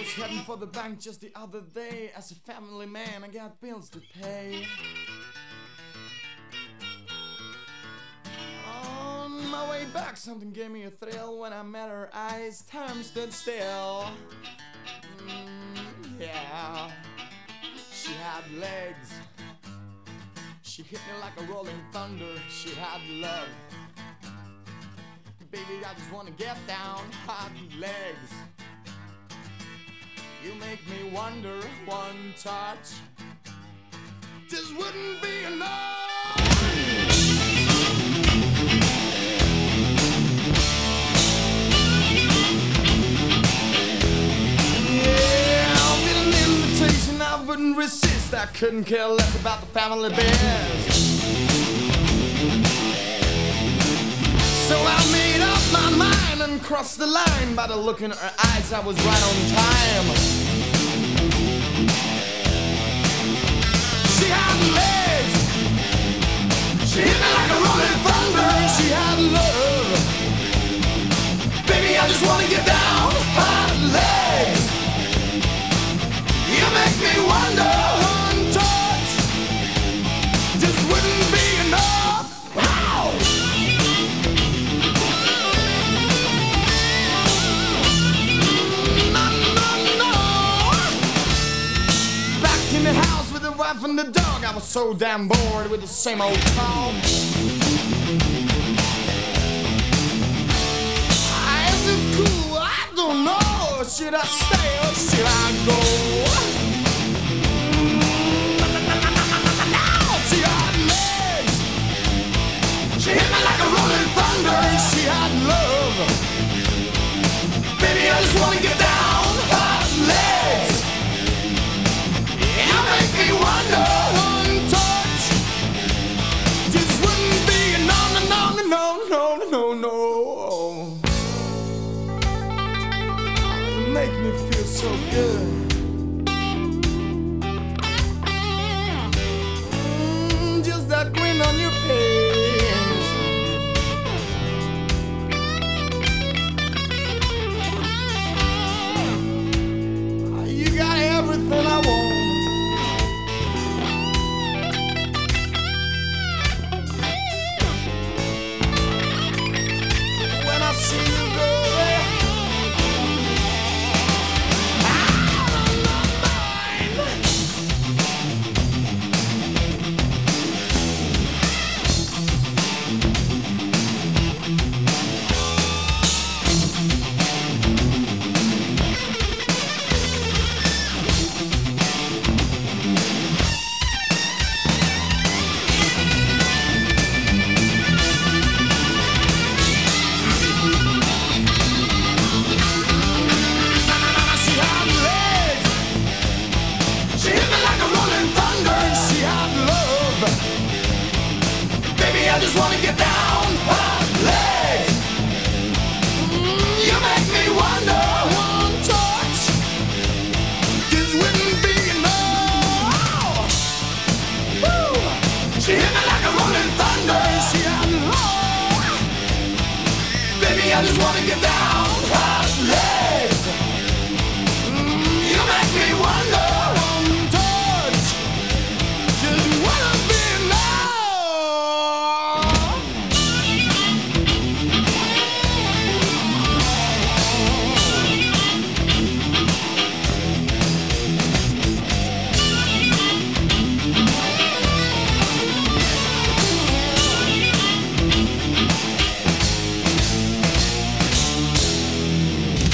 was heading for the bank just the other day. As a family man, I got bills to pay. On my way back, something gave me a thrill. When I met her eyes, time stood still. Yeah, she had legs. She hit me like a rolling thunder. She had love. Baby, I just wanna get down, hot legs. You make me wonder, one touch just wouldn't be enough. Yeah, with an invitation I wouldn't resist. I couldn't care less about the family biz. So I made up my mind and crossed the line. By the look in her eyes, I was right on time. She had legs. She hit me like a rolling thunder. She had love. Baby, I just wanna get down. Hot legs. You make me wonder. One touch just wouldn't be enough. Wow. In the house with the wife and the dog, I was so damn bored with the same old talk. Is it cool? I don't know. Should I stay or should I go? She had legs. She hit me like a rolling thunder. She had love. Baby, I just wanna get down. Hot legs. You make me wonder, one touch just wouldn't be a no. You make me feel so good. Just that grin on your face. You got everything I want. I just wanna get down, hot legs. You make me wonder, one touch just wouldn't be enough. Woo. She hit me like a rolling thunder. She had love. Baby, I just wanna get down.